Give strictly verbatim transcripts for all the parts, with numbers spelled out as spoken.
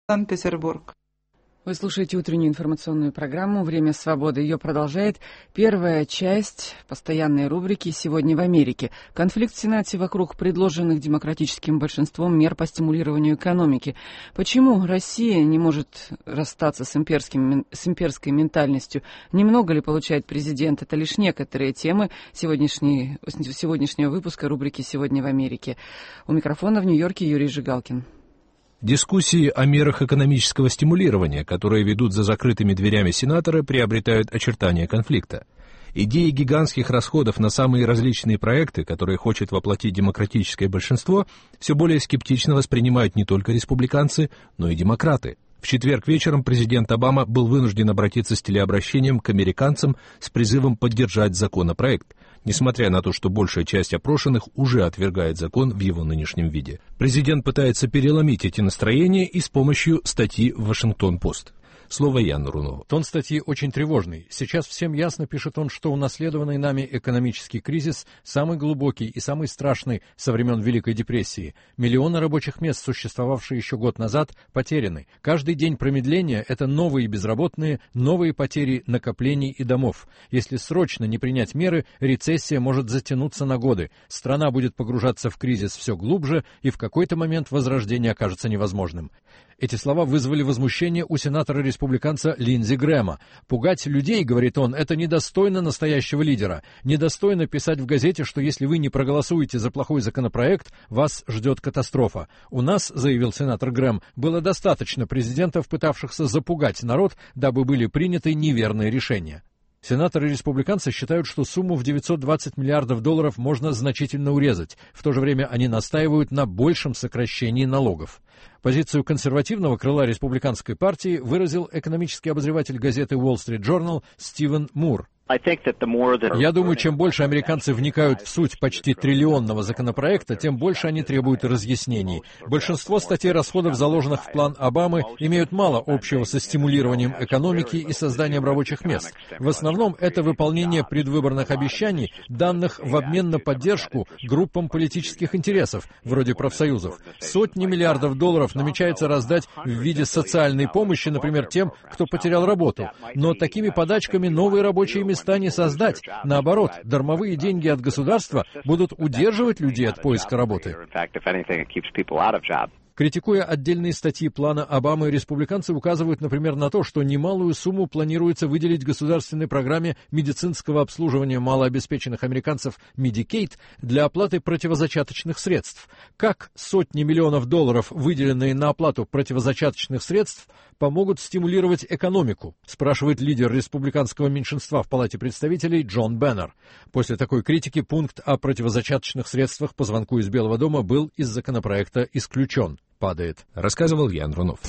Санкт-Петербург. Вы слушаете утреннюю информационную программу «Время свободы». Ее продолжает первая часть постоянной рубрики «Сегодня в Америке». Конфликт в Сенате вокруг предложенных демократическим большинством мер по стимулированию экономики. Почему Россия не может расстаться с, имперским, с имперской ментальностью? Немного ли получает президент? Это лишь некоторые темы сегодняшней, сегодняшнего выпуска рубрики «Сегодня в Америке». У микрофона в Нью-Йорке Юрий Жигалкин. Дискуссии о мерах экономического стимулирования, которые ведут за закрытыми дверями сенаторы, приобретают очертания конфликта. Идеи гигантских расходов на самые различные проекты, которые хочет воплотить демократическое большинство, все более скептично воспринимают не только республиканцы, но и демократы. В четверг вечером президент Обама был вынужден обратиться с телеобращением к американцам с призывом поддержать законопроект, несмотря на то, что большая часть опрошенных уже отвергает закон в его нынешнем виде. Президент пытается переломить эти настроения и с помощью статьи в «Вашингтон-Пост». Слово Яну Рунову. Тон статьи очень тревожный. Сейчас всем ясно, пишет он, что унаследованный нами экономический кризис самый глубокий и самый страшный со времен Великой депрессии. Миллионы рабочих мест, существовавшие еще год назад, потеряны. Каждый день промедления — это новые безработные, новые потери накоплений и домов. Если срочно не принять меры, рецессия может затянуться на годы. Страна будет погружаться в кризис все глубже, и в какой-то момент возрождение окажется невозможным. Эти слова вызвали возмущение у сенатора-республиканца Линдзи Грэма. «Пугать людей, — говорит он, — это недостойно настоящего лидера. Недостойно писать в газете, что если вы не проголосуете за плохой законопроект, вас ждет катастрофа. У нас, — заявил сенатор Грэм, — было достаточно президентов, пытавшихся запугать народ, дабы были приняты неверные решения». Сенаторы-республиканцы считают, что сумму в девятьсот двадцать миллиардов долларов можно значительно урезать. В то же время они настаивают на большем сокращении налогов. Позицию консервативного крыла республиканской партии выразил экономический обозреватель газеты Wall Street Journal Стивен Мур. Я думаю, чем больше американцы вникают в суть почти триллионного законопроекта, тем больше они требуют разъяснений. Большинство статей расходов, заложенных в план Обамы, имеют мало общего со стимулированием экономики и созданием рабочих мест. В основном это выполнение предвыборных обещаний, данных в обмен на поддержку группам политических интересов, вроде профсоюзов. Сотни миллиардов долларов намечается раздать в виде социальной помощи, например, тем, кто потерял работу. Но такими подачками новые рабочие места не создать. Наоборот, дармовые деньги от государства будут удерживать людей от поиска работы. Критикуя отдельные статьи плана Обамы, республиканцы указывают, например, на то, что немалую сумму планируется выделить государственной программе медицинского обслуживания малообеспеченных американцев Medicaid для оплаты противозачаточных средств. Как сотни миллионов долларов, выделенные на оплату противозачаточных средств, помогут стимулировать экономику, спрашивает лидер республиканского меньшинства в Палате представителей Джон Беннер. После такой критики пункт о противозачаточных средствах по звонку из Белого дома был из законопроекта исключен. Падает, рассказывал Ян Рунов.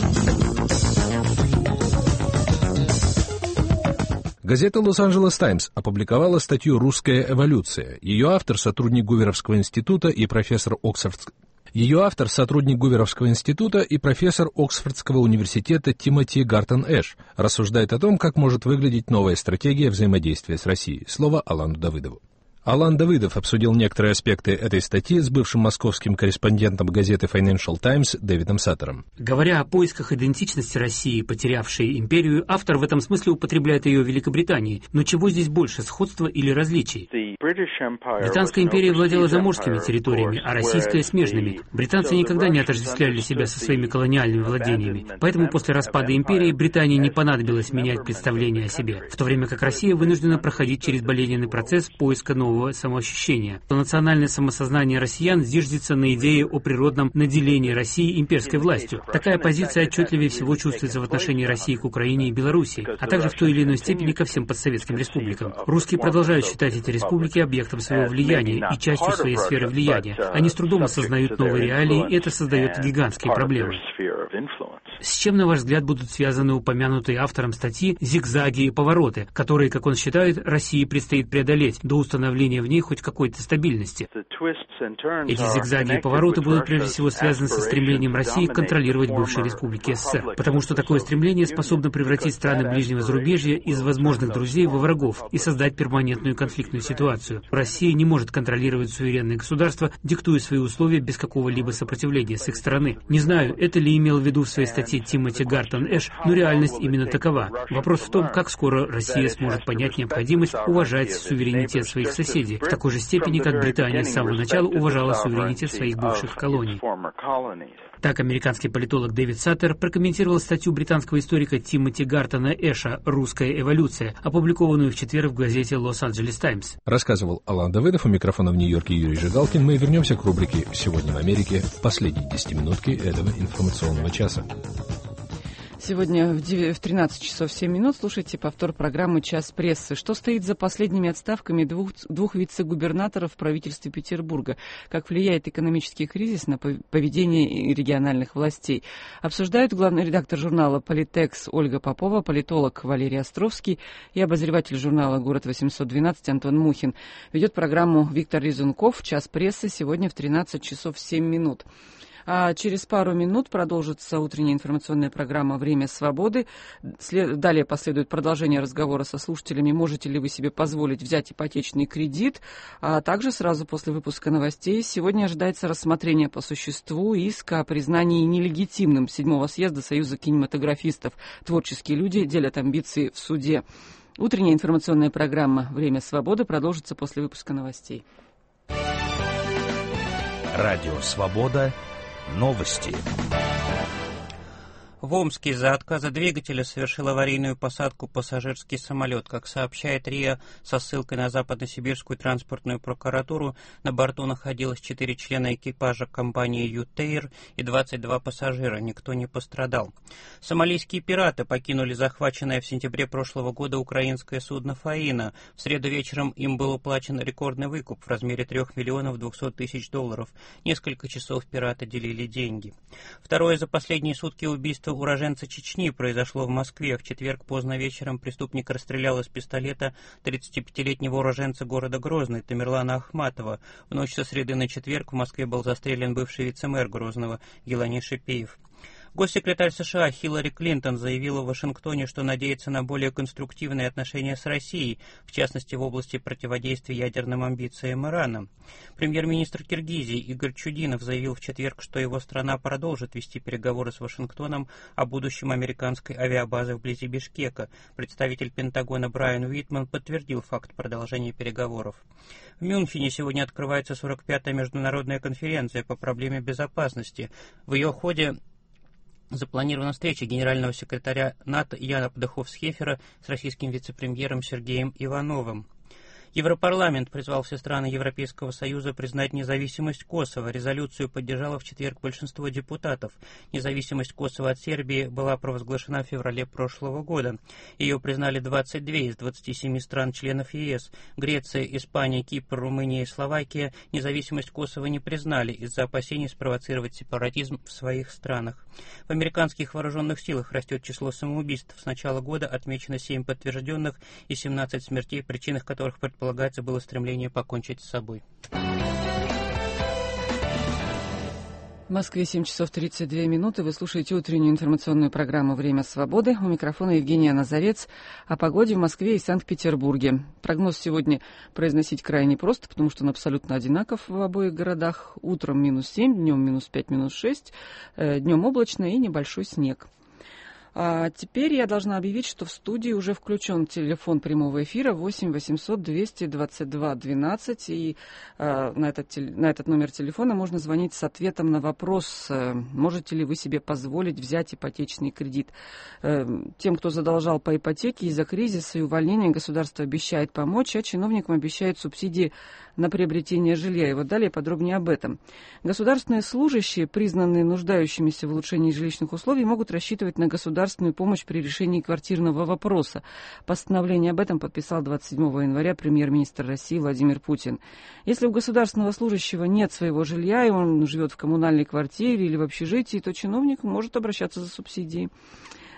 Газета «Лос-Анджелес Таймс» опубликовала статью «Русская эволюция». Ее автор — сотрудник Гуверовского института и профессор Оксфордского... Ее автор — сотрудник Гуверовского института и профессор Оксфордского университета Тимоти Гартон-Эш, рассуждает о том, как может выглядеть новая стратегия взаимодействия с Россией. Слово Алану Давыдову. Алан Давыдов обсудил некоторые аспекты этой статьи с бывшим московским корреспондентом газеты Financial Times Дэвидом Саттером. Говоря о поисках идентичности России, потерявшей империю, автор в этом смысле употребляет ее в Великобритании. Но чего здесь больше, сходства или различий? Британская империя владела заморскими территориями, а российская — смежными. Британцы никогда не отождествляли себя со своими колониальными владениями. Поэтому после распада империи Британии не понадобилось менять представление о себе, в то время как Россия вынуждена проходить через болезненный процесс поиска нового самоощущения. Национальное самосознание россиян зиждется на идее о природном наделении России имперской властью. Такая позиция отчетливее всего чувствуется в отношении России к Украине и Белоруссии, а также в той или иной степени ко всем постсоветским республикам. Русские продолжают считать эти республики объектом своего влияния и частью своей сферы влияния. Они с трудом осознают новые реалии, и это создает гигантские проблемы. С чем, на ваш взгляд, будут связаны упомянутые автором статьи зигзаги и повороты, которые, как он считает, России предстоит преодолеть до установления появления в ней хоть какой-то стабильности. Эти зигзаги и повороты будут прежде всего связаны со стремлением России контролировать бывшие республики СССР, потому что такое стремление способно превратить страны ближнего зарубежья из возможных друзей во врагов и создать перманентную конфликтную ситуацию. Россия не может контролировать суверенное государство, диктуя свои условия без какого-либо сопротивления с их стороны. Не знаю, это ли имел в виду в своей статье Тимоти Гартон Эш, но реальность именно такова. Вопрос в том, как скоро Россия сможет понять необходимость уважать суверенитет своих соседей в такой же степени, как Британия с самого начала уважала суверенитет своих бывших колоний. Так, американский политолог Дэвид Саттер прокомментировал статью британского историка Тимоти Гартона Эша «Русская эволюция», опубликованную в четверг в газете «Лос-Анджелес Таймс». Рассказывал Алан Давыдов, у микрофона в Нью-Йорке Юрий Жигалкин. Мы вернемся к рубрике «Сегодня в Америке», последней десятиминутки этого информационного часа. Сегодня в тринадцать часов семь минут слушайте повтор программы «Час прессы». Что стоит за последними отставками двух, двух вице-губернаторов в правительстве Петербурга? Как влияет экономический кризис на поведение региональных властей? Обсуждают главный редактор журнала «Политекс» Ольга Попова, политолог Валерий Островский и обозреватель журнала «Город восемьсот двенадцать» Антон Мухин. Ведет программу Виктор Резунков. «Час прессы» сегодня в тринадцать часов семь минут. А через пару минут продолжится утренняя информационная программа «Время свободы». След... Далее последует продолжение разговора со слушателями, можете ли вы себе позволить взять ипотечный кредит. А также сразу после выпуска новостей сегодня ожидается рассмотрение по существу иска о признании нелегитимным седьмого съезда Союза кинематографистов. Творческие люди делят амбиции в суде. Утренняя информационная программа «Время свободы» продолжится после выпуска новостей. Радио «Свобода». Новости. В Омске из-за отказа двигателя совершил аварийную посадку пассажирский самолет. Как сообщает РИА со ссылкой на Западно-Сибирскую транспортную прокуратуру, на борту находилось четыре члена экипажа компании «Ютейр» и двадцать два пассажира. Никто не пострадал. Сомалийские пираты покинули захваченное в сентябре прошлого года украинское судно «Фаина». В среду вечером им был уплачен рекордный выкуп в размере трех миллионов двухсот тысяч долларов. Несколько часов пираты делили деньги. Второе за последние сутки убийство уроженца Чечни произошло в Москве. В четверг поздно вечером преступник расстрелял из пистолета тридцатипятилетнего уроженца города Грозный Тамерлана Ахматова. В ночь со среды на четверг в Москве был застрелен бывший вице-мэр Грозного Гилани Шипеев. Госсекретарь США Хиллари Клинтон заявила в Вашингтоне, что надеется на более конструктивные отношения с Россией, в частности в области противодействия ядерным амбициям Ирана. Премьер-министр Киргизии Игорь Чудинов заявил в четверг, что его страна продолжит вести переговоры с Вашингтоном о будущем американской авиабазы вблизи Бишкека. Представитель Пентагона Брайан Уитман подтвердил факт продолжения переговоров. В Мюнхене сегодня открывается сорок пятая международная конференция по проблеме безопасности. В ее ходе запланирована встреча генерального секретаря НАТО Яна Пдаховс-Хефера с российским вице-премьером Сергеем Ивановым. Европарламент призвал все страны Европейского Союза признать независимость Косово. Резолюцию поддержало в четверг большинство депутатов. Независимость Косово от Сербии была провозглашена в феврале прошлого года. Ее признали двадцать две из двадцати семи стран-членов ЕС. Греция, Испания, Кипр, Румыния и Словакия независимость Косово не признали из-за опасений спровоцировать сепаратизм в своих странах. В американских вооруженных силах растет число самоубийств. С начала года отмечено семь подтвержденных и семнадцать смертей, причинах которых предполагается Полагается, было стремление покончить с собой. В Москве семь часов тридцать две минуты. Вы слушаете утреннюю информационную программу «Время свободы». У микрофона Евгения Назарец. О погоде в Москве и Санкт-Петербурге. Прогноз сегодня произносить крайне просто, потому что он абсолютно одинаков в обоих городах. Утром минус семь, днем минус пять, минус шесть, днем облачно и небольшой снег. А теперь я должна объявить, что в студии уже включен телефон прямого эфира восемь восемьсот двести двадцать два двенадцать, и а, на, этот, на этот номер телефона можно звонить с ответом на вопрос, а, можете ли вы себе позволить взять ипотечный кредит. А, тем, кто задолжал по ипотеке из-за кризиса и увольнения, государство обещает помочь, а чиновникам обещает субсидии на приобретение жилья. И вот далее подробнее об этом. Государственные служащие, признанные нуждающимися в улучшении жилищных условий, могут рассчитывать на государственную помощь при решении квартирного вопроса. Постановление об этом подписал двадцать седьмого января премьер-министр России Владимир Путин. Если у государственного служащего нет своего жилья, и он живет в коммунальной квартире или в общежитии, то чиновник может обращаться за субсидией.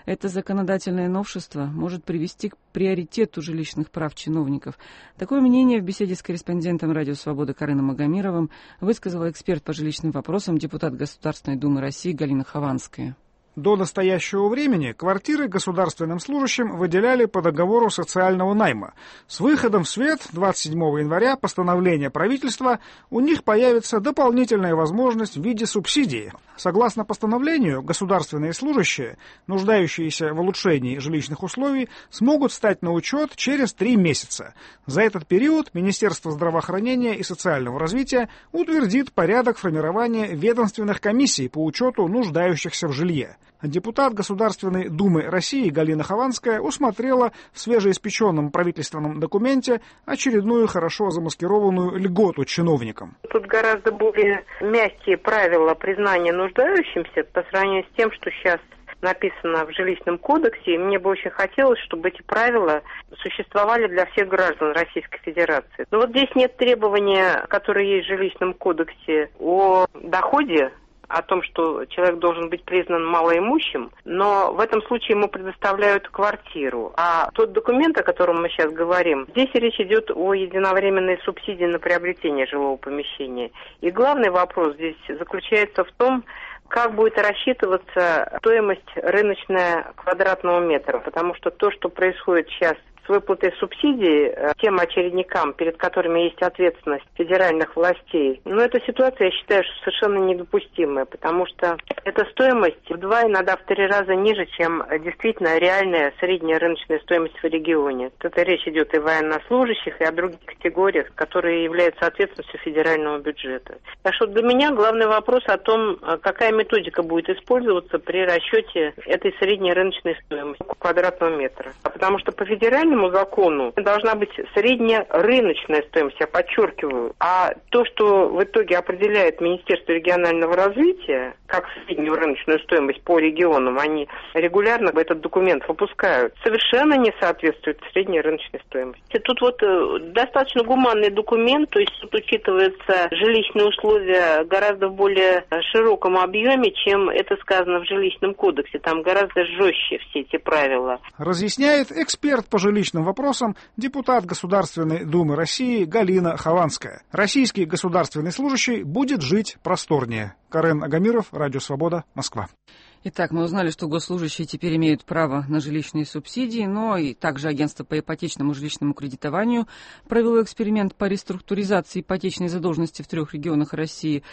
Это законодательное новшество может привести к приоритету жилищных прав чиновников. Такое мнение в беседе с корреспондентом «Радио Свобода» Кареном Магомировым высказала эксперт по жилищным вопросам, депутат Государственной Думы России Галина Хованская. До настоящего времени квартиры государственным служащим выделяли по договору социального найма. С выходом в свет двадцать седьмого января постановления правительства у них появится дополнительная возможность в виде субсидии. Согласно постановлению, государственные служащие, нуждающиеся в улучшении жилищных условий, смогут встать на учет через три месяца. За этот период Министерство здравоохранения и социального развития утвердит порядок формирования ведомственных комиссий по учету нуждающихся в жилье. Депутат Государственной Думы России Галина Хованская усмотрела в свежеиспеченном правительственном документе очередную хорошо замаскированную льготу чиновникам. Тут гораздо более мягкие правила признания нуждающимся по сравнению с тем, что сейчас написано в жилищном кодексе. И мне бы очень хотелось, чтобы эти правила существовали для всех граждан Российской Федерации. Но вот здесь нет требования, которые есть в жилищном кодексе о доходе, о том, что человек должен быть признан малоимущим, но в этом случае ему предоставляют квартиру. А тот документ, о котором мы сейчас говорим, здесь речь идет о единовременной субсидии на приобретение жилого помещения. И главный вопрос здесь заключается в том, как будет рассчитываться стоимость рыночная квадратного метра, потому что то, что происходит сейчас с выплатой субсидий тем очередникам, перед которыми есть ответственность федеральных властей, но эта ситуация, я считаю, что совершенно недопустимая, потому что эта стоимость в два, иногда в три раза ниже, чем действительно реальная средняя рыночная стоимость в регионе. Это речь идет и о военнослужащих, и о других категориях, которые являются ответственностью федерального бюджета. Так что для меня главный вопрос о том, какая методика будет использоваться при расчете этой средней рыночной стоимости квадратного метра. Потому что по федеральному закону должна быть средняя рыночная стоимость, я подчеркиваю. А то, что в итоге определяет Министерство регионального развития, как среднюю рыночную стоимость по регионам, они регулярно этот документ выпускают, совершенно не соответствует средней рыночной стоимости. Тут вот достаточно гуманный документ, то есть тут учитываются жилищные условия гораздо в более широком объеме, чем это сказано в жилищном кодексе. Там гораздо жестче все эти правила. Разъясняет эксперт по жилищным вопросам депутат Государственной Думы России Галина Хованская. Российский государственный служащий будет жить просторнее. Карен Магомиров, Радио Свобода, Москва. Итак, мы узнали, что госслужащие теперь имеют право на жилищные субсидии, но и также агентство по ипотечному жилищному кредитованию провело эксперимент по реструктуризации ипотечной задолженности в трех регионах России.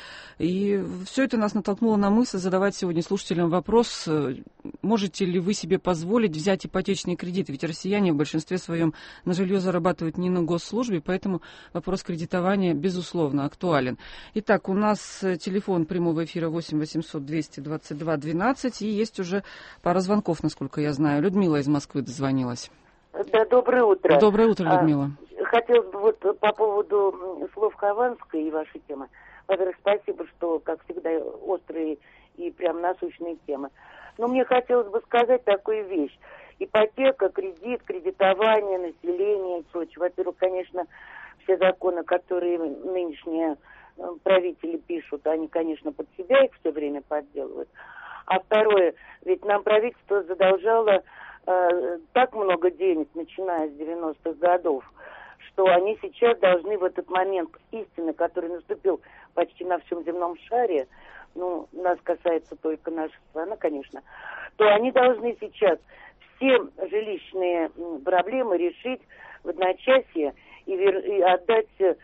И все это нас натолкнуло на мысль задавать сегодня слушателям вопрос, можете ли вы себе позволить взять ипотечные кредиты? Ведь россияне в большинстве своем на жилье зарабатывают не на госслужбе, поэтому вопрос кредитования, безусловно, актуален. Итак, у нас телефон прямого эфира восемь восемьсот двести двадцать два двенадцать. И есть уже пара звонков, насколько я знаю. Людмила из Москвы дозвонилась. Да, доброе утро. Доброе утро, Людмила. А, хотелось бы вот по поводу слов Хованской и вашей темы. Во-первых, спасибо, что, как всегда, острые и прям насущные темы. Но мне хотелось бы сказать такую вещь. Ипотека, кредит, кредитование, население и прочее. Во-первых, конечно, все законы, которые нынешние правители пишут, они, конечно, под себя их все время подделывают. А второе, ведь нам правительство задолжало э, так много денег, начиная с девяностых годов, что они сейчас должны в этот момент истины, который наступил почти на всем земном шаре, ну, нас касается только нашей страны, конечно, то они должны сейчас все жилищные проблемы решить в одночасье и, вер- и отдать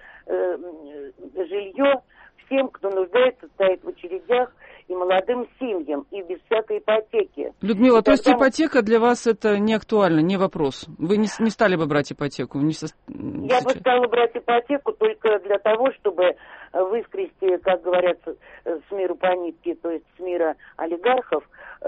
э, жилье всем, кто нуждается, стоит в очередях, и молодым семьям, и без всякой ипотеки. Людмила, и то тогда... есть ипотека для вас это не актуально, не вопрос? Вы не, не стали бы брать ипотеку? Не со... Я бы стала брать ипотеку только для того, чтобы выскрести, как говорят, с миру по нитке, то есть с мира олигархов,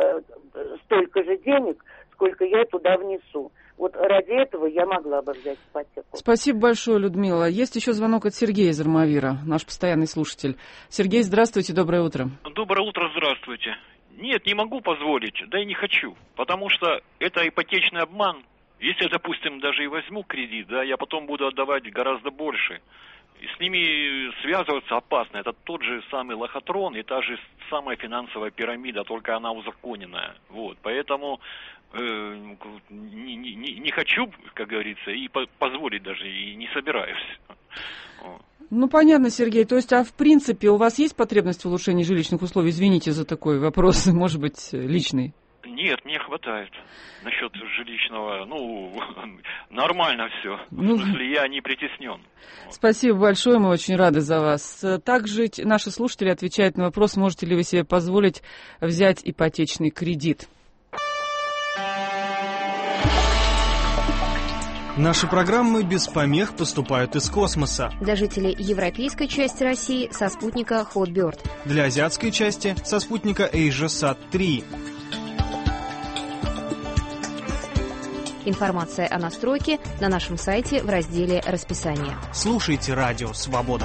столько же денег, сколько я туда внесу. Вот ради этого я могла бы взять ипотеку. Спасибо большое, Людмила. Есть еще звонок от Сергея из Армавира, наш постоянный слушатель. Сергей, здравствуйте, доброе утро. Доброе утро, здравствуйте. Нет, не могу позволить, да и не хочу, потому что это ипотечный обман. Если я, допустим, даже и возьму кредит, да, я потом буду отдавать гораздо больше. И с ними связываться опасно. Это тот же самый лохотрон и та же самая финансовая пирамида, только она узаконенная. Вот, поэтому поэтому э, не, не, не хочу, как говорится, и по, позволить даже, и не собираюсь. Ну, понятно, Сергей. То есть, а в принципе, у вас есть потребность в улучшении жилищных условий? Извините за такой вопрос, может быть, личный. Нет, мне хватает. Насчет жилищного, ну, нормально все. Ну, в смысле, я не притеснен. Спасибо большое, мы очень рады за вас. Также наши слушатели отвечают на вопрос, можете ли вы себе позволить взять ипотечный кредит. Наши программы без помех поступают из космоса. Для жителей европейской части России со спутника Hotbird. Для азиатской части со спутника AsiaSat три. Информация о настройке на нашем сайте в разделе «Расписание». Слушайте радио «Свобода».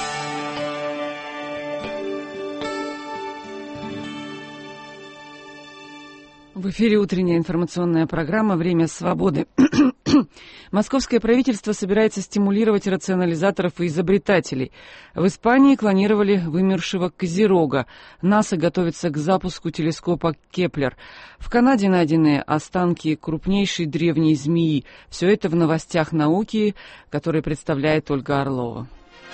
В эфире утренняя информационная программа «Время свободы». Московское правительство собирается стимулировать рационализаторов и изобретателей. В Испании клонировали вымершего козерога. НАСА готовится к запуску телескопа Кеплер. В Канаде найдены останки крупнейшей древней змеи. Все это в новостях науки, которые представляет Ольга Орлова.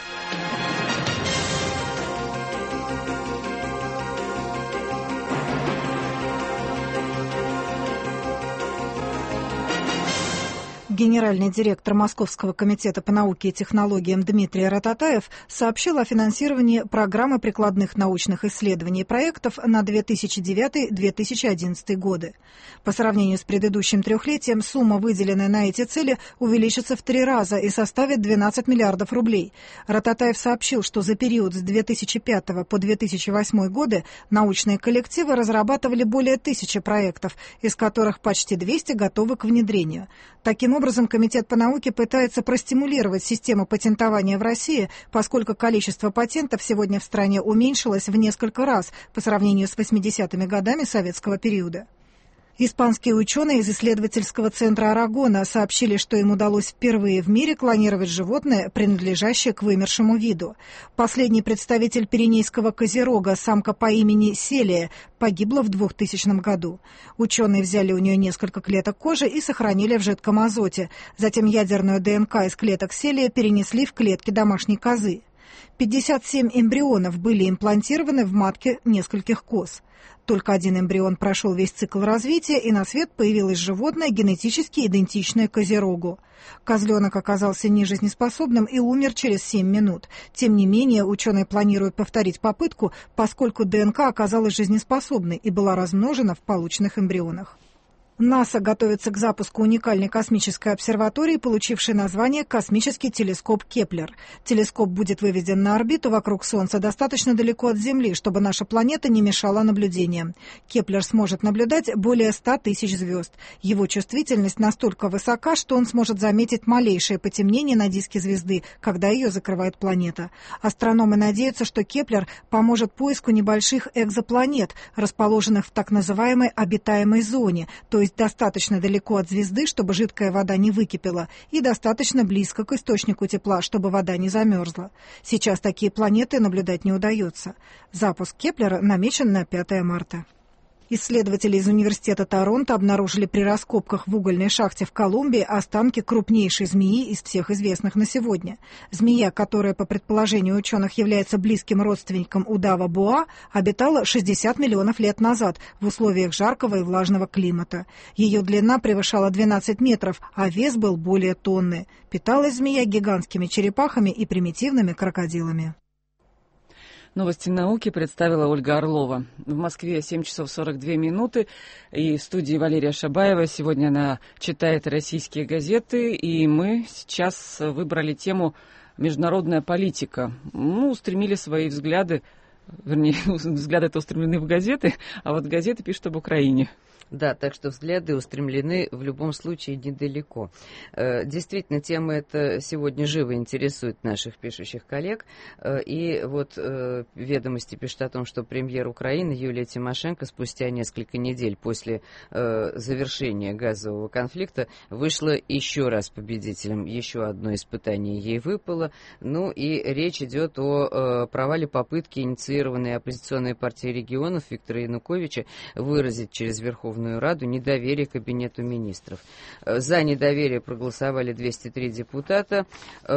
Генеральный директор Московского комитета по науке и технологиям Дмитрий Рататаев сообщил о финансировании программы прикладных научных исследований и проектов на две тысячи девятый — две тысячи одиннадцатый годы. По сравнению с предыдущим трехлетием сумма, выделенная на эти цели, увеличится в три раза и составит двенадцать миллиардов рублей. Рататаев сообщил, что за период с две тысячи пятого по две тысячи восьмой годы научные коллективы разрабатывали более тысячи проектов, из которых почти двести готовы к внедрению. Таким образом, Комитет по науке пытается простимулировать систему патентования в России, поскольку количество патентов сегодня в стране уменьшилось в несколько раз по сравнению с восьмидесятыми годами советского периода. Испанские ученые из исследовательского центра Арагона сообщили, что им удалось впервые в мире клонировать животное, принадлежащее к вымершему виду. Последний представитель пиренейского козерога, самка по имени Селия, погибла в двухтысячном году. Ученые взяли у нее несколько клеток кожи и сохранили в жидком азоте. Затем ядерную ДНК из клеток Селия перенесли в клетки домашней козы. пятьдесят семь эмбрионов были имплантированы в матке нескольких коз. Только один эмбрион прошел весь цикл развития, и на свет появилось животное, генетически идентичное козерогу. Козленок оказался нежизнеспособным и умер через семь минут. Тем не менее, ученые планируют повторить попытку, поскольку ДНК оказалась жизнеспособной и была размножена в полученных эмбрионах. НАСА готовится к запуску уникальной космической обсерватории, получившей название «Космический телескоп Кеплер». Телескоп будет выведен на орбиту вокруг Солнца достаточно далеко от Земли, чтобы наша планета не мешала наблюдениям. Кеплер сможет наблюдать более ста тысяч звезд. Его чувствительность настолько высока, что он сможет заметить малейшее потемнение на диске звезды, когда ее закрывает планета. Астрономы надеются, что Кеплер поможет поиску небольших экзопланет, расположенных в так называемой обитаемой зоне, то есть достаточно далеко от звезды, чтобы жидкая вода не выкипела, и достаточно близко к источнику тепла, чтобы вода не замерзла. Сейчас такие планеты наблюдать не удается. Запуск Кеплера намечен на пятое марта. Исследователи из университета Торонто обнаружили при раскопках в угольной шахте в Колумбии останки крупнейшей змеи из всех известных на сегодня. Змея, которая, по предположению ученых, является близким родственником удава боа, обитала шестьдесят миллионов лет назад в условиях жаркого и влажного климата. Ее длина превышала двенадцать метров, а вес был более тонны. Питалась змея гигантскими черепахами и примитивными крокодилами. Новости науки представила Ольга Орлова. В Москве семь часов сорок две минуты, и в студии Валерия Шабаева. Сегодня она читает российские газеты, и мы сейчас выбрали тему «Международная политика». Ну, устремили свои взгляды, вернее, взгляды-то устремлены в газеты, а вот газеты пишут об Украине. Да, так что взгляды устремлены в любом случае недалеко. Действительно, тема эта сегодня живо интересует наших пишущих коллег. И вот «Ведомости» пишут о том, что премьер Украины Юлия Тимошенко спустя несколько недель после завершения газового конфликта вышла еще раз победителем. Еще одно испытание ей выпало. Ну и речь идет о провале попытки, инициированной оппозиционной партией регионов Виктора Януковича, выразить через Верховный Верховную Раду недоверие Кабинету министров. За недоверие проголосовали двести три депутата,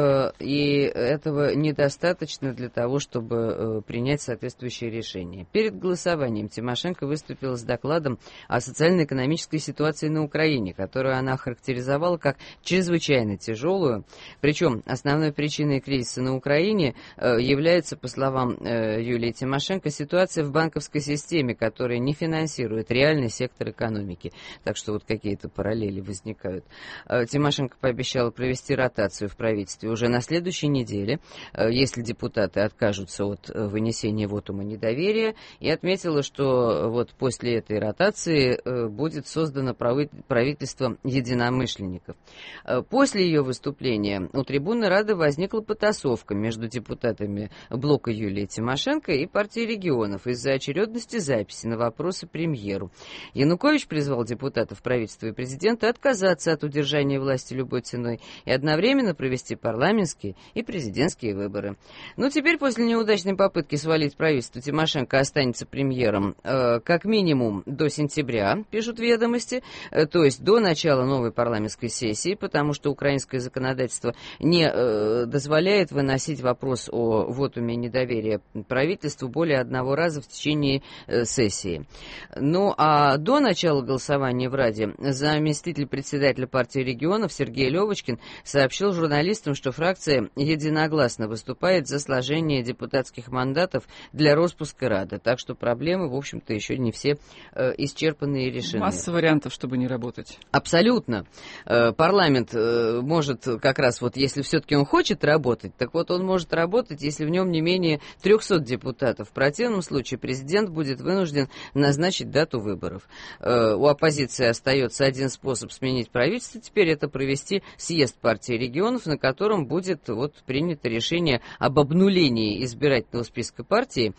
и этого недостаточно для того, чтобы принять соответствующее решение. Перед голосованием Тимошенко выступила с докладом о социально-экономической ситуации на Украине, которую она охарактеризовала как чрезвычайно тяжелую. Причем основной причиной кризиса на Украине является, по словам Юлии Тимошенко, ситуация в банковской системе, которая не финансирует реальный сектор экономики. Так что вот какие-то параллели возникают. Тимошенко пообещала провести ротацию в правительстве уже на следующей неделе, если депутаты откажутся от вынесения вотума недоверия, и отметила, что вот после этой ротации будет создано правительство единомышленников. После ее выступления у трибуны Рады возникла потасовка между депутатами блока Юлии Тимошенко и партии регионов из-за очередности записи на вопросы премьеру. Янукович призвал депутатов правительства и президента отказаться от удержания власти любой ценой и одновременно провести парламентские и президентские выборы. Но теперь, после неудачной попытки свалить правительство, Тимошенко останется премьером э, как минимум до сентября, пишут «Ведомости», э, то есть до начала новой парламентской сессии, потому что украинское законодательство не э, дозволяет выносить вопрос о вотуме недоверия правительству более одного раза в течение э, сессии. Ну а до начала голосования в Раде заместитель председателя партии регионов Сергей Левочкин сообщил журналистам, что фракция единогласно выступает за сложение депутатских мандатов для распуска Рады. Так что проблемы, в общем-то, еще не все э, исчерпаны и решены. Масса вариантов, чтобы не работать. Абсолютно. Э, парламент э, может как раз, вот если все-таки он хочет работать, так вот он может работать, если в нем не менее трехсот депутатов. В противном случае президент будет вынужден назначить дату выборов. Э, у оппозиции остается один способ сменить правительство, теперь это провести съезд партии регионов, на котором будет вот принято решение об обнулении избирательного списка партии.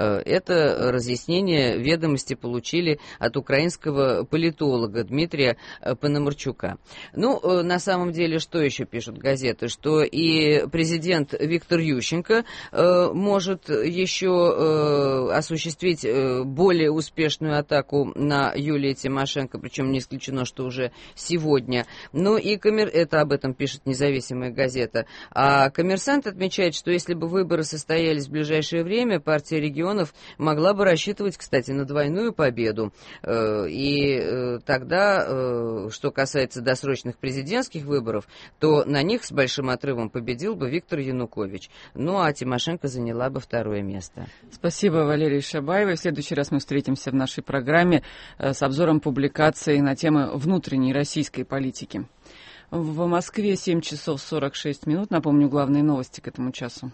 Это разъяснение «Ведомости» получили от украинского политолога Дмитрия Пономарчука. Ну, на самом деле, что еще пишут газеты? Что и президент Виктор Ющенко может еще осуществить более успешную атаку на Юлию Тимошенко, причем не исключено, что уже сегодня. Ну и коммер... это об этом пишет независимая газета. А «Коммерсант» отмечает, что если бы выборы состоялись в ближайшее время, партия регионов могла бы рассчитывать, кстати, на двойную победу. И тогда, что касается досрочных президентских выборов, то на них с большим отрывом победил бы Виктор Янукович. Ну а Тимошенко заняла бы второе место. Спасибо, Валерий Шабаевой. В следующий раз мы встретимся в нашей программе с обзором публикаций на темы внутренней российской политики. В Москве семь часов сорок шесть минут. Напомню, главные новости к этому часу.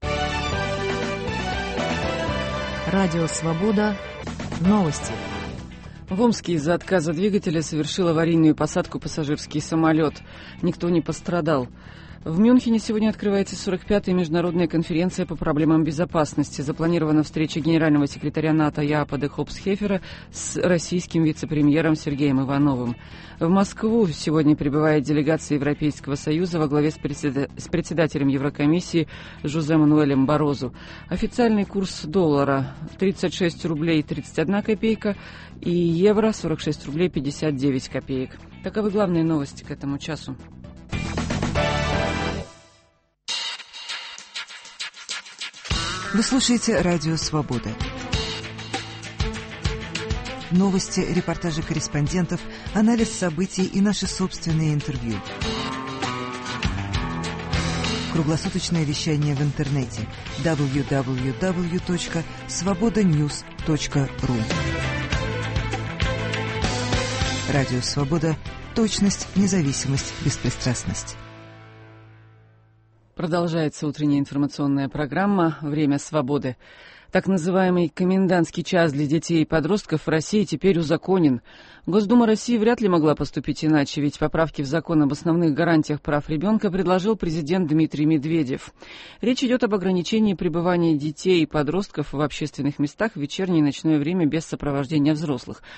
Радио «Свобода». Новости. В Омске из-за отказа двигателя совершил аварийную посадку пассажирский самолет. Никто не пострадал. В Мюнхене сегодня открывается сорок пятая международная конференция по проблемам безопасности. Запланирована встреча генерального секретаря НАТО Яапа де Хопсхефера с российским вице-премьером Сергеем Ивановым. В Москву сегодня прибывает делегация Европейского Союза во главе с, председа... с председателем Еврокомиссии Жозе Мануэлем Барозу. Официальный курс доллара тридцать шесть рублей тридцать одна копейка и евро сорок шесть рублей пятьдесят девять копеек. Таковы главные новости к этому часу. Вы слушаете «Радио Свобода». Новости, репортажи корреспондентов, анализ событий и наши собственные интервью. Круглосуточное вещание в интернете дабл ю дабл ю дабл ю точка свобода ньюс точка ру. Радио Свобода. Точность, независимость, беспристрастность. Продолжается утренняя информационная программа «Время свободы». Так называемый комендантский час для детей и подростков в России теперь узаконен. Госдума России вряд ли могла поступить иначе, ведь поправки в закон об основных гарантиях прав ребенка предложил президент Дмитрий Медведев. Речь идет об ограничении пребывания детей и подростков в общественных местах в вечернее и ночное время без сопровождения взрослых.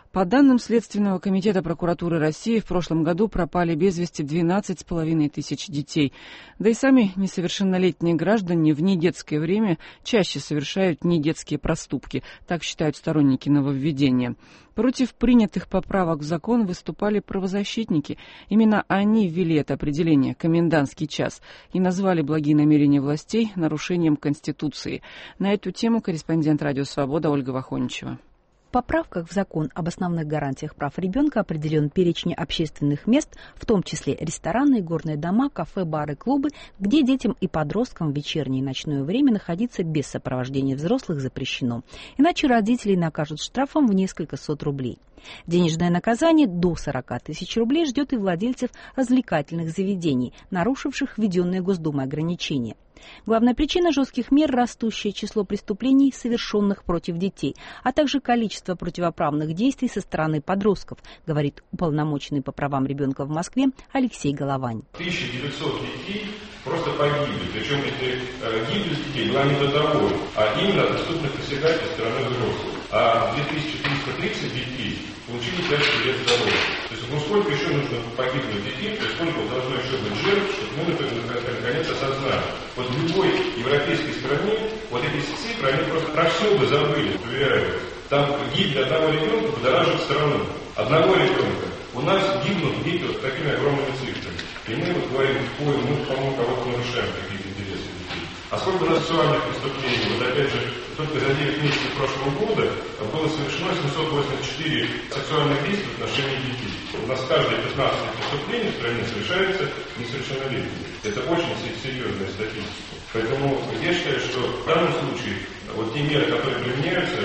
По данным Следственного комитета прокуратуры России, в прошлом году пропали без вести двенадцать с половиной тысяч детей. Да и сами несовершеннолетние граждане в недетское время чаще совершают недетские проступки, так считают сторонники нововведения. Против принятых поправок в закон выступали правозащитники. Именно они ввели это определение «комендантский час» и назвали благие намерения властей нарушением Конституции. На эту тему корреспондент «Радио Свобода» Ольга Вахоничева. В поправках в закон об основных гарантиях прав ребенка определен перечень общественных мест, в том числе рестораны, горные дома, кафе, бары, клубы, где детям и подросткам в вечернее и ночное время находиться без сопровождения взрослых запрещено. Иначе родителей накажут штрафом в несколько сот рублей. Денежное наказание до сорока тысяч рублей ждет и владельцев развлекательных заведений, нарушивших введенные Госдумой ограничения. Главная причина жестких мер – растущее число преступлений, совершенных против детей, а также количество противоправных действий со стороны подростков, говорит уполномоченный по правам ребенка в Москве Алексей Головань. тысяча девятьсот детей просто погибли, причем эти э, гибель детей была не до того, а именно от преступных посягательств со стороны взрослых. А две тысячи триста тридцать детей получили пять лет здоровья. То есть, ну сколько еще нужно погибнуть детей, то есть сколько должно еще быть жертв, чтобы мы, наконец, осознали. Вот в любой европейской стране вот эти цифры, они просто про все бы забыли, уверяю. Там гибель одного ребенка будоражит страну. Одного ребенка. У нас гибнут дети вот такими огромными цифрами. И мы вот говорим, ой, мы, по-моему, кого-то нарушаем какие-то интересы детей. А сколько у нас сексуальных преступлений? Вот опять же, только за девять месяцев прошлого года было совершено семьсот восемьдесят четыре сексуальных действий в отношении детей. У нас каждое пятнадцатое преступление в стране совершается несовершеннолетними. Это очень серьезная статистика. Поэтому я считаю, что в данном случае вот те меры, которые применяются,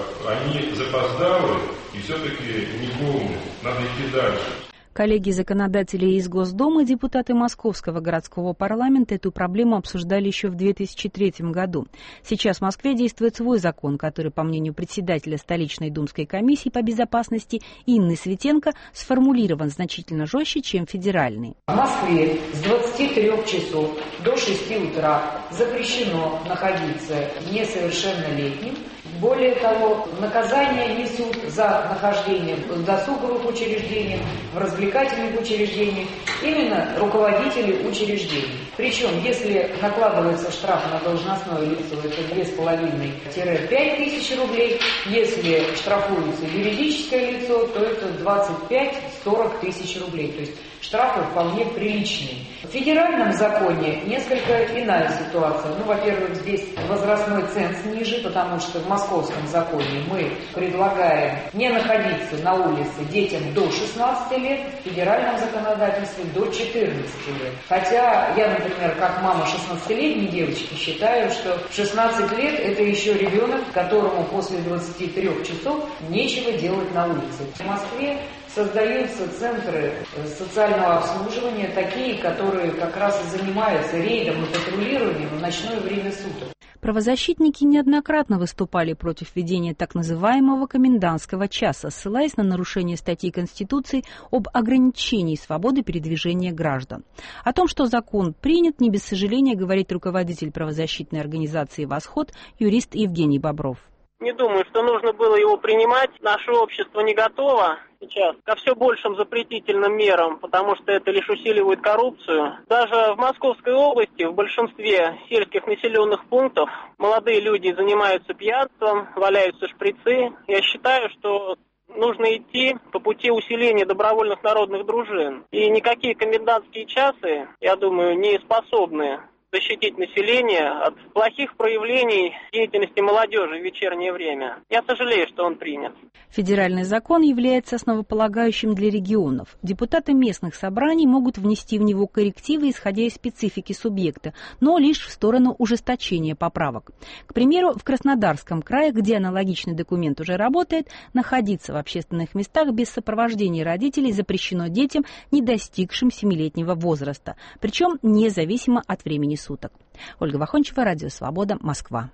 они запоздалы и все-таки не полные. Надо идти дальше. Коллеги-законодатели из Госдумы, депутаты Московского городского парламента эту проблему обсуждали еще в две тысячи третьем году. Сейчас в Москве действует свой закон, который, по мнению председателя столичной думской комиссии по безопасности Инны Светенко, сформулирован значительно жестче, чем федеральный. В Москве с двадцати трёх часов до шести утра запрещено находиться несовершеннолетним. Более того, наказание несут за нахождение в досуговых учреждениях, в развлекательных учреждениях именно руководители учреждений. Причем, если накладывается штраф на должностное лицо, это две с половиной - пять тысяч рублей. Если штрафуется юридическое лицо, то это двадцать пять - сорок тысяч рублей. То есть штрафы вполне приличные. В федеральном законе несколько иная ситуация. Ну, во-первых, здесь возрастной ценз ниже, потому что в московском законе мы предлагаем не находиться на улице детям до шестнадцати лет, в федеральном законодательстве до четырнадцати лет. Хотя я, например, как мама шестнадцатилетней девочки, считаю, что в шестнадцать лет это еще ребенок, которому после двадцати трёх часов нечего делать на улице. В Москве создаются центры социального обслуживания, такие, которые как раз и занимаются рейдом и патрулированием в ночное время суток. Правозащитники неоднократно выступали против введения так называемого комендантского часа, ссылаясь на нарушение статьи Конституции об ограничении свободы передвижения граждан. О том, что закон принят, не без сожаления говорит руководитель правозащитной организации «Восход» юрист Евгений Бобров. Не думаю, что нужно было его принимать. Наше общество не готово сейчас ко все большим запретительным мерам, потому что это лишь усиливает коррупцию. Даже в Московской области, в большинстве сельских населенных пунктов, молодые люди занимаются пьянством, валяются шприцы. Я считаю, что нужно идти по пути усиления добровольных народных дружин. И никакие комендантские часы, я думаю, не способны защитить население от плохих проявлений деятельности молодежи в вечернее время. Я сожалею, что он принят. Федеральный закон является основополагающим для регионов. Депутаты местных собраний могут внести в него коррективы, исходя из специфики субъекта, но лишь в сторону ужесточения поправок. К примеру, в Краснодарском крае, где аналогичный документ уже работает, находиться в общественных местах без сопровождения родителей запрещено детям, не достигшим семилетнего возраста, причем независимо от времени суток. Ольга Вахоничева, Радио Свобода, Москва.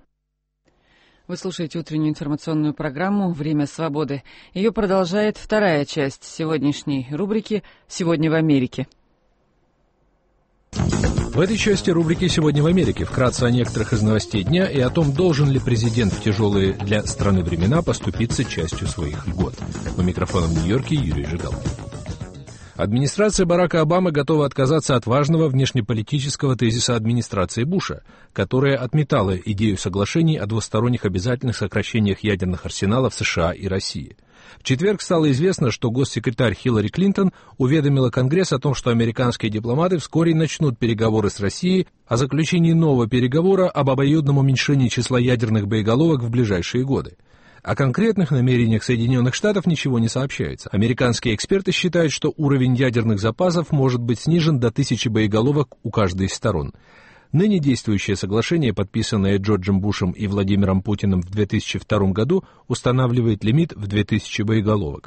Вы слушаете утреннюю информационную программу «Время свободы». Ее продолжает вторая часть сегодняшней рубрики «Сегодня в Америке». В этой части рубрики «Сегодня в Америке» вкратце о некоторых из новостей дня и о том, должен ли президент в тяжелые для страны времена поступиться частью своих льгот. У микрофона в Нью-Йорке Юрий Жигал. Администрация Барака Обамы готова отказаться от важного внешнеполитического тезиса администрации Буша, которая отметала идею соглашений о двусторонних обязательных сокращениях ядерных арсеналов США и России. В четверг стало известно, что госсекретарь Хиллари Клинтон уведомила Конгресс о том, что американские дипломаты вскоре начнут переговоры с Россией о заключении нового переговора об обоюдном уменьшении числа ядерных боеголовок в ближайшие годы. О конкретных намерениях Соединенных Штатов ничего не сообщается. Американские эксперты считают, что уровень ядерных запасов может быть снижен до тысячи боеголовок у каждой из сторон. Ныне действующее соглашение, подписанное Джорджем Бушем и Владимиром Путиным в две тысячи втором году, устанавливает лимит в две тысячи боеголовок.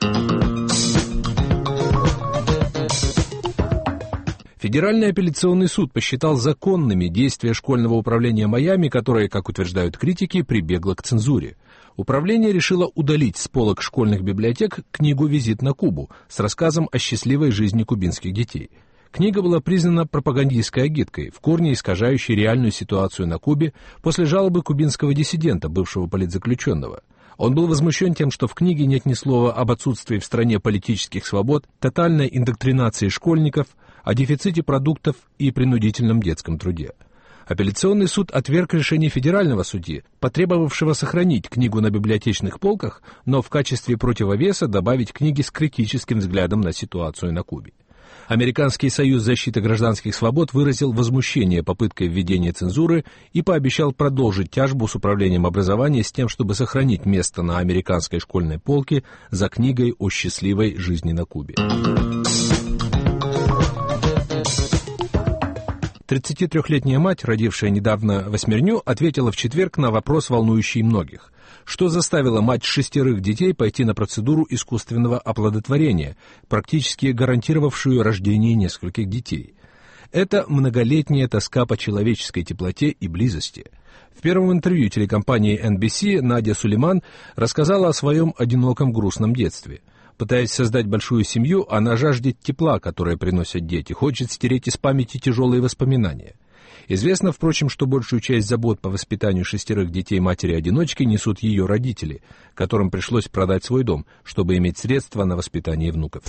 Федеральный апелляционный суд посчитал законными действия школьного управления Майами, которое, как утверждают критики, прибегло к цензуре. Управление решило удалить с полок школьных библиотек книгу «Визит на Кубу» с рассказом о счастливой жизни кубинских детей. Книга была признана пропагандистской агиткой, в корне искажающей реальную ситуацию на Кубе после жалобы кубинского диссидента, бывшего политзаключенного. Он был возмущен тем, что в книге нет ни слова об отсутствии в стране политических свобод, тотальной индоктринации школьников, о дефиците продуктов и принудительном детском труде. Апелляционный суд отверг решение федерального судьи, потребовавшего сохранить книгу на библиотечных полках, но в качестве противовеса добавить книги с критическим взглядом на ситуацию на Кубе. Американский союз защиты гражданских свобод выразил возмущение попыткой введения цензуры и пообещал продолжить тяжбу с управлением образования с тем, чтобы сохранить место на американской школьной полке за книгой о счастливой жизни на Кубе. тридцатитрёхлетняя мать, родившая недавно восьмерню, ответила в четверг на вопрос, волнующий многих. Что заставило мать шестерых детей пойти на процедуру искусственного оплодотворения, практически гарантировавшую рождение нескольких детей? Это многолетняя тоска по человеческой теплоте и близости. В первом интервью телекомпании эн би си Надя Сулейман рассказала о своем одиноком грустном детстве. Пытаясь создать большую семью, она жаждет тепла, которое приносят дети, хочет стереть из памяти тяжелые воспоминания. Известно, впрочем, что большую часть забот по воспитанию шестерых детей матери-одиночки несут ее родители, которым пришлось продать свой дом, чтобы иметь средства на воспитание внуков.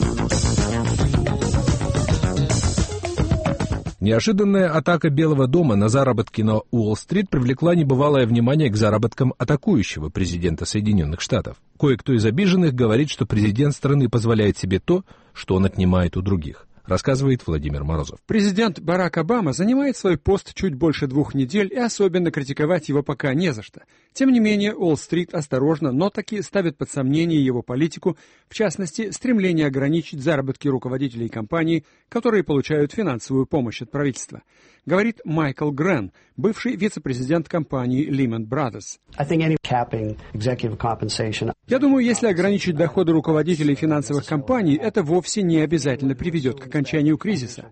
Неожиданная атака Белого дома на заработки на Уолл-стрит привлекла небывалое внимание к заработкам атакующего президента Соединенных Штатов. Кое-кто из обиженных говорит, что президент страны позволяет себе то, что он отнимает у других. Рассказывает Владимир Морозов. Президент Барак Обама занимает свой пост чуть больше двух недель, и особенно критиковать его пока не за что. Тем не менее, Уолл-стрит осторожно, но таки ставит под сомнение его политику, в частности, стремление ограничить заработки руководителей компаний, которые получают финансовую помощь от правительства. Говорит Майкл Грен, бывший вице-президент компании Lehman Brothers. Я думаю, если ограничить доходы руководителей финансовых компаний, это вовсе не обязательно приведет к окончанию кризиса.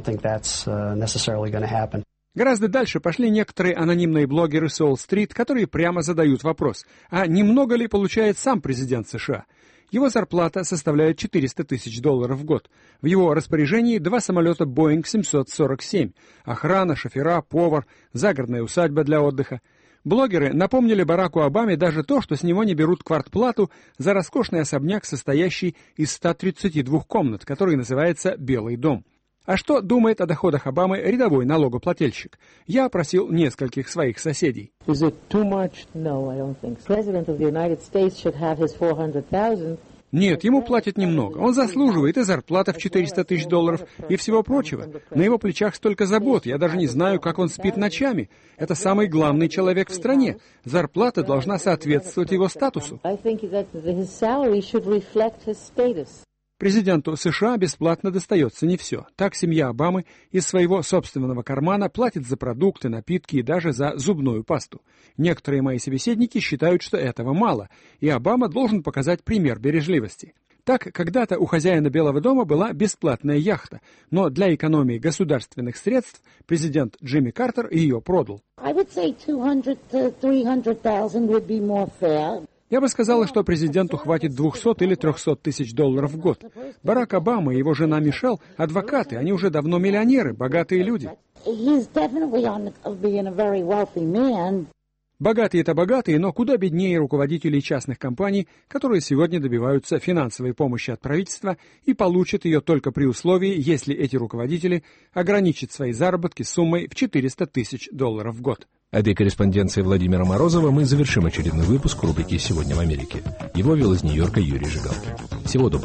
Гораздо дальше пошли некоторые анонимные блогеры с Уолл-стрит, которые прямо задают вопрос, а немного ли получает сам президент США? Его зарплата составляет четыреста тысяч долларов в год. В его распоряжении два самолета Боинг семьсот сорок семь, охрана, шофера, повар, загородная усадьба для отдыха. Блогеры напомнили Бараку Обаме даже то, что с него не берут квартплату за роскошный особняк, состоящий из ста тридцати двух комнат, который называется «Белый дом». А что думает о доходах Обамы рядовой налогоплательщик? Я опросил нескольких своих соседей. Нет, ему платят немного. Он заслуживает и зарплата в четыреста тысяч долларов, и всего прочего. На его плечах столько забот, я даже не знаю, как он спит ночами. Это самый главный человек в стране. Зарплата должна соответствовать его статусу. Президенту США бесплатно достается не все. Так семья Обамы из своего собственного кармана платит за продукты, напитки и даже за зубную пасту. Некоторые мои собеседники считают, что этого мало, и Обама должен показать пример бережливости. Так, когда-то у хозяина Белого дома была бесплатная яхта, но для экономии государственных средств президент Джимми Картер ее продал. Я бы сказала, что президенту хватит двухсот или трехсот тысяч долларов в год. Барак Обама и его жена Мишель – адвокаты, они уже давно миллионеры, богатые люди. Богатые-то богатые, но куда беднее руководителей частных компаний, которые сегодня добиваются финансовой помощи от правительства и получат ее только при условии, если эти руководители ограничат свои заработки суммой в четыреста тысяч долларов в год. Этой корреспонденцией Владимира Морозова мы завершим очередной выпуск рубрики «Сегодня в Америке». Его вел из Нью-Йорка Юрий Жигалкин. Всего доброго.